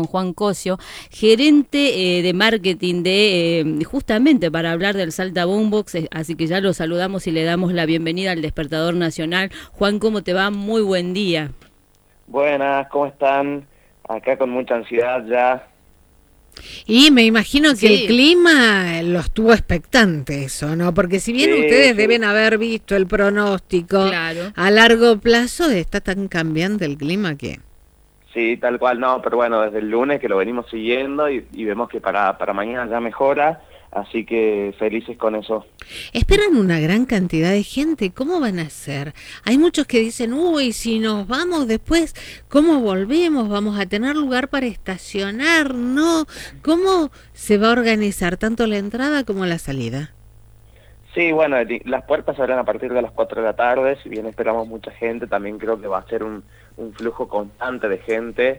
con Juan Cosio, gerente de marketing justamente para hablar del Salta Boombox, así que ya lo saludamos y le damos la bienvenida al Despertador Nacional. Juan, ¿cómo te va? Muy buen día. Buenas, ¿cómo están? Acá con mucha ansiedad ya. Y me imagino que Sí. el clima los tuvo expectante eso, ¿no? Porque si bien ustedes deben haber visto el pronóstico, Claro. a largo plazo está tan cambiante el clima que... Sí, tal cual, no, pero bueno, desde el lunes que lo venimos siguiendo y vemos que para mañana ya mejora, así que felices con eso. Esperan una gran cantidad de gente, ¿cómo van a hacer? Hay muchos que dicen, uy, si nos vamos después, ¿cómo volvemos? ¿Vamos a tener lugar para estacionar? ¿No? ¿Cómo se va a organizar tanto la entrada como la salida? Sí, bueno, las puertas se abren a partir de las 4 de la tarde, si bien esperamos mucha gente, también creo que va a ser un flujo constante de gente,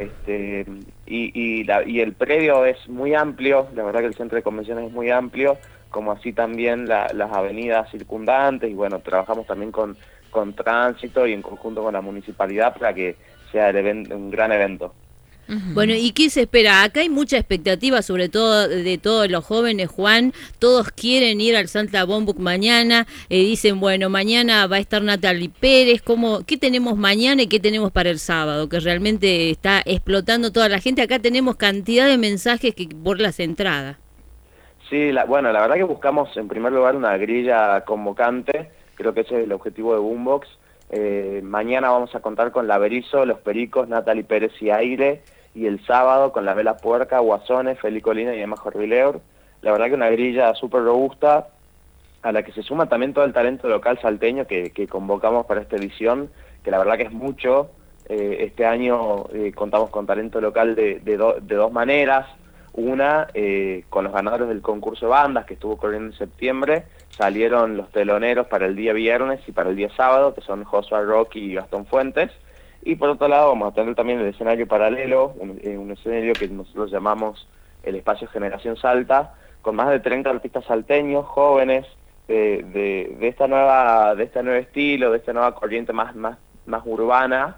y el predio es muy amplio, la verdad que el centro de convenciones es muy amplio, como así también las avenidas circundantes, y bueno, trabajamos también con tránsito y en conjunto con la municipalidad para que sea un gran evento. Bueno, ¿y qué se espera? Acá hay mucha expectativa, sobre todo de todos los jóvenes, Juan. Todos quieren ir al Salta Boombox mañana. Dicen, bueno, mañana va a estar Natalie Pérez. ¿Qué tenemos mañana y qué tenemos para el sábado? Que realmente está explotando toda la gente. Acá tenemos cantidad de mensajes por las entradas. Sí, bueno, la verdad que buscamos en primer lugar una grilla convocante. Creo que ese es el objetivo de Boombox. Mañana vamos a contar con La Berizo, Los Pericos, Natalie Pérez y Aire, y el sábado con La Vela Puerca, Guasones, Feli Colina y Emma Jorvileur. La verdad que una grilla súper robusta, a la que se suma también todo el talento local salteño que convocamos para esta edición, que la verdad que es mucho. Este año contamos con talento local de dos maneras. Una, con los ganadores del concurso de bandas que estuvo corriendo en septiembre, salieron los teloneros para el día viernes y para el día sábado, que son Joshua Rock y Gastón Fuentes. Y por otro lado vamos a tener también el escenario paralelo, un escenario que nosotros llamamos el Espacio Generación Salta, con más de 30 artistas salteños, jóvenes, de este nuevo estilo, de esta nueva corriente más urbana,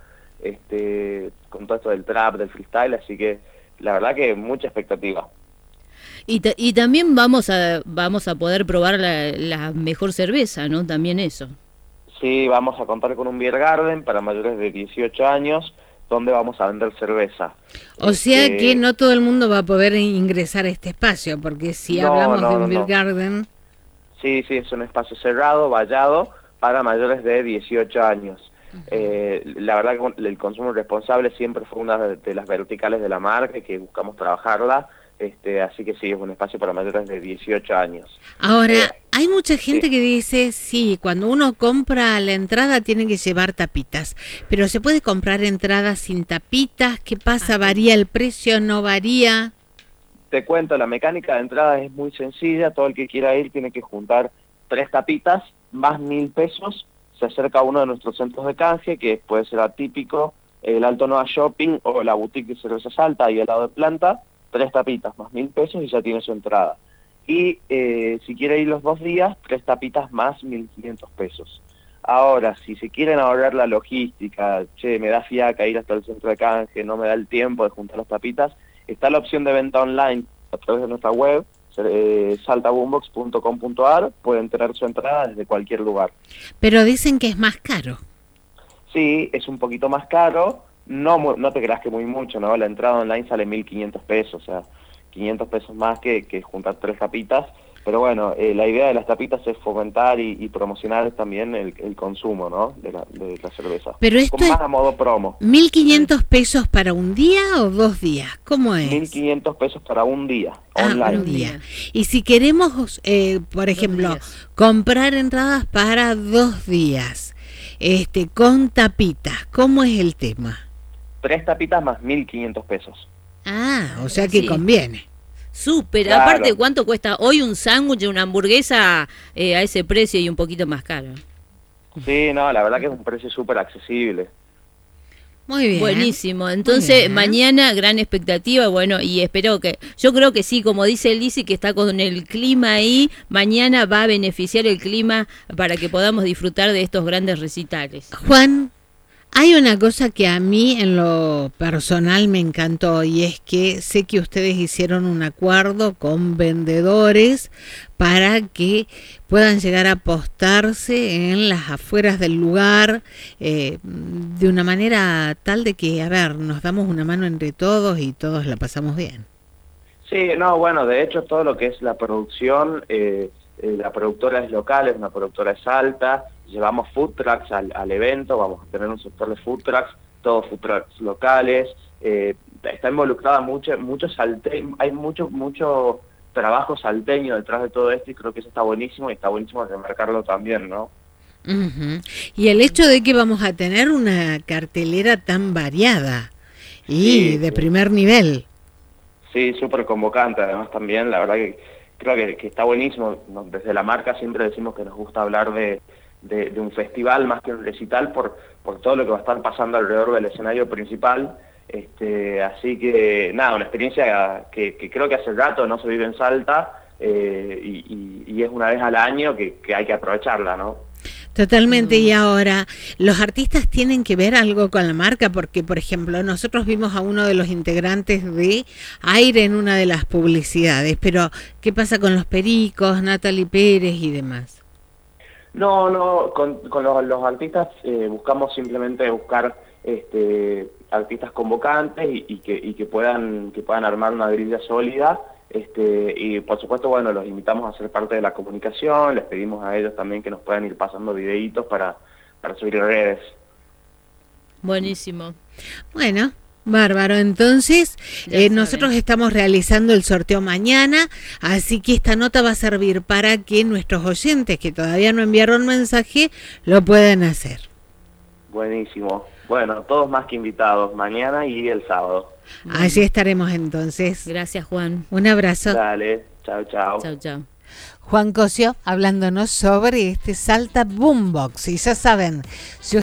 con todo esto del trap, del freestyle, así que la verdad que mucha expectativa. Y también vamos a poder probar la mejor cerveza, ¿no? También eso. Sí, vamos a contar con un beer garden para mayores de 18 años, donde vamos a vender cerveza. O sea que no todo el mundo va a poder ingresar a este espacio, porque si hablamos de un beer garden... Sí, es un espacio cerrado, vallado, para mayores de 18 años. La verdad que el consumo responsable siempre fue una de las verticales de la marca y que buscamos trabajarla, así que sí, es un espacio para mayores de 18 años. Ahora, hay mucha gente que dice, sí, cuando uno compra la entrada tiene que llevar tapitas, pero ¿se puede comprar entradas sin tapitas? ¿Qué pasa? ¿Varía el precio? ¿No varía? Te cuento, la mecánica de entrada es muy sencilla, todo el que quiera ir tiene que juntar 3 tapitas, más 1.000 pesos, se acerca a uno de nuestros centros de canje, que puede ser Atípico, el Alto Noa Shopping o la boutique de cerveza Salta, ahí al lado de Planta, 3 tapitas más 1.000 pesos y ya tiene su entrada. Y si quiere ir los 2 días, 3 tapitas más 1.500 pesos. Ahora, si se quieren ahorrar la logística, me da fiaca ir hasta el centro de canje, no me da el tiempo de juntar las tapitas, está la opción de venta online a través de nuestra web, saltaboombox.com.ar, pueden tener su entrada desde cualquier lugar. Pero dicen que es más caro. Sí, es un poquito más caro, no te creas que muy mucho, ¿no? La entrada online sale 1.500 pesos, o sea, 500 pesos más que juntar 3 tapitas, pero bueno, la idea de las tapitas es fomentar y promocionar también el consumo, ¿no? De la cerveza. Pero esto como es más a modo promo. 1.500 pesos para un día o 2 días, ¿cómo es? 1.500 pesos para un día, online. Un día. Y si queremos, por ejemplo, comprar entradas para 2 días, con tapitas, ¿cómo es el tema? 3 tapitas más 1.500 pesos. O sea que conviene. Súper, Claro. Aparte, ¿cuánto cuesta hoy un sándwich, una hamburguesa a ese precio y un poquito más caro? Sí, no, la verdad que es un precio súper accesible. Muy bien. Buenísimo. Entonces, bien. mañana gran expectativa, bueno, y yo creo que sí, como dice Lizzy, que está con el clima ahí, mañana va a beneficiar el clima para que podamos disfrutar de estos grandes recitales. Juan, Hay una cosa que a mí en lo personal me encantó y es que sé que ustedes hicieron un acuerdo con vendedores para que puedan llegar a apostarse en las afueras del lugar de una manera tal de que, a ver, nos damos una mano entre todos y todos la pasamos bien. Sí, no, bueno, de hecho todo lo que es la producción, la productora es local, es una productora de Salta, llevamos food trucks al evento, vamos a tener un sector de food trucks, todos food trucks locales, está involucrada mucho salteño, hay mucho trabajo salteño detrás de todo esto y creo que eso está buenísimo y está buenísimo remarcarlo también, ¿no? Uh-huh. Y el hecho de que vamos a tener una cartelera tan variada y Sí, de sí. primer nivel. Sí, súper convocante, además también, la verdad que creo que está buenísimo. Desde la marca siempre decimos que nos gusta hablar de un festival más que un recital por todo lo que va a estar pasando alrededor del escenario principal. Así que nada, una experiencia que creo que hace rato no se vive en Salta y es una vez al año que hay que aprovecharla, ¿no? Totalmente, y ahora, ¿los artistas tienen que ver algo con la marca? Porque, por ejemplo, nosotros vimos a uno de los integrantes de Aire en una de las publicidades, pero ¿qué pasa con los Pericos, Natalie Pérez y demás? No, con los artistas buscamos simplemente buscar artistas convocantes y que puedan armar una grilla sólida. Y por supuesto, bueno, los invitamos a ser parte de la comunicación, les pedimos a ellos también que nos puedan ir pasando videitos para subir a redes. Buenísimo. Bueno, bárbaro. Entonces, nosotros estamos realizando el sorteo mañana, así que esta nota va a servir para que nuestros oyentes que todavía no enviaron mensaje lo puedan hacer. Buenísimo. Bueno, todos más que invitados, mañana y el sábado. Allí estaremos entonces. Gracias, Juan. Un abrazo. Dale, chao. Chau. Juan Cosio hablándonos sobre este Salta Boombox. Y ya saben, si